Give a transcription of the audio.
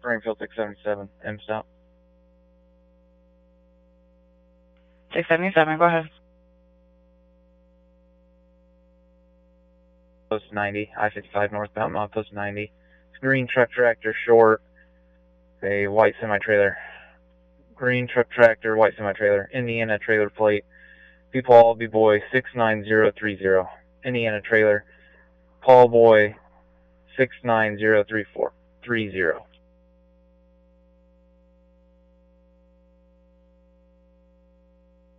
Springfield 677, M stop. 677, go ahead. Post 90, I-55 northbound, Post 90. Green truck tractor short, a white semi-trailer. Green truck tractor, white semi-trailer, Indiana trailer plate, Paul B. Boy 69030. Indiana trailer, Paul Boy 6903430.